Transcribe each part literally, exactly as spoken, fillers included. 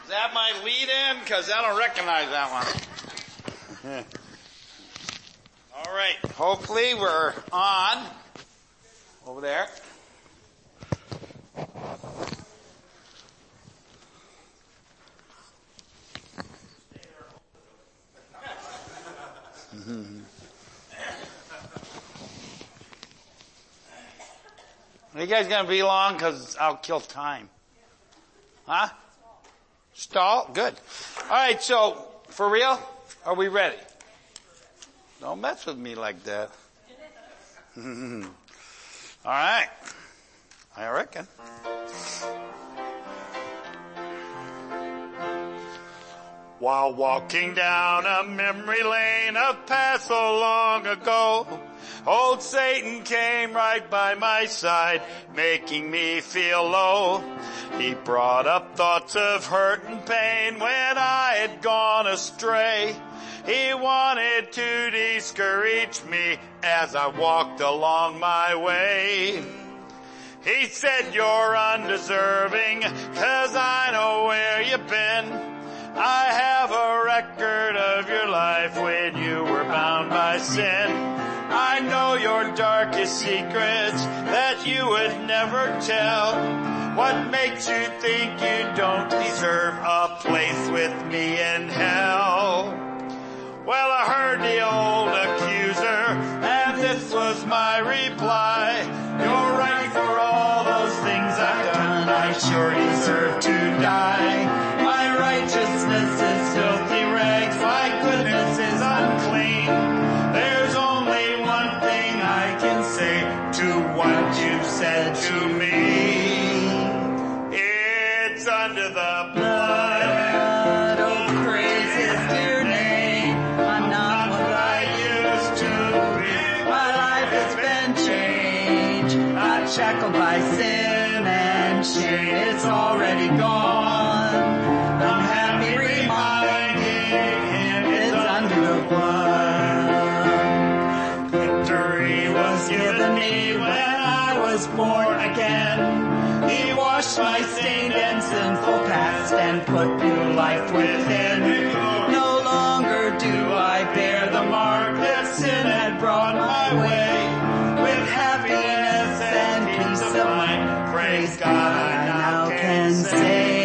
that my lead in? Because I don't recognize that one. All right. Hopefully we're on over there. Are you guys going to be long? Because I'll kill time. Huh? Stall? Good. All right, so for real? Are we ready? Don't mess with me like that. All right. I reckon. While walking down a memory lane of past so long ago, old Satan came right by my side, making me feel low. He brought up thoughts of hurt and pain when I had gone astray. He wanted to discourage me as I walked along my way. He said, you're undeserving, 'cause I know where you've been. I have a record of your life when you were bound by sin. I know your darkest secrets that you would never tell. What makes you think you don't deserve a place with me in hell? Well, I heard the old accuser, and this was my reply. You're right for all those things I've done. I sure deserve to die. My righteousness is filthy rags. My goodness is unclean. There's only one thing I can say to what you said to me. It's under the blood. Oh, praise his dear name. I'm not what I used to be. My life has been changed. Not shackled by sin and shame. It's already gone. I'm happy reminding him it's under the blood. Victory was given me when I was born again. He washed my stained and sinful past and put new life within. No longer do I bear the mark that sin had brought my way. With happiness and peace of mind, praise God, I now can say.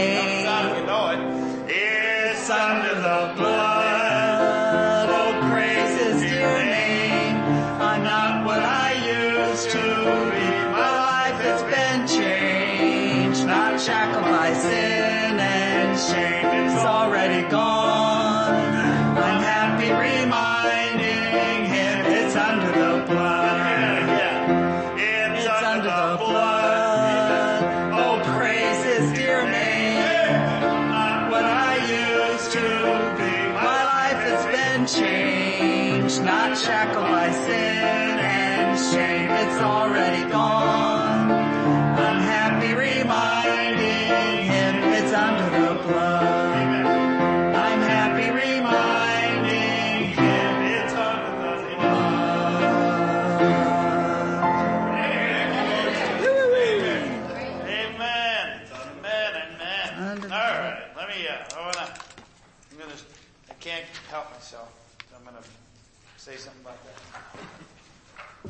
It's under the blood. Oh, praise his dear name. I'm not what I used to be. My life has been changed. Not shackled by sin and shame. It's already gone. I'm happy reminding him it's under the blood. It's under the blood. Oh, praise his dear name. Not what I used to be. My life has been changed. Not shackled by sin and shame. It's already gone. I'm happy reminding him it's under the blood. I'm happy reminding him it's under the blood. Amen. Amen. Amen. All right. Let me, uh, I wanna, I'm gonna, I can't help myself. So I'm gonna say something about that.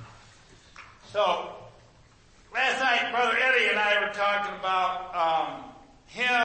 So, last night, Brother Eddie and I were talking about, um, him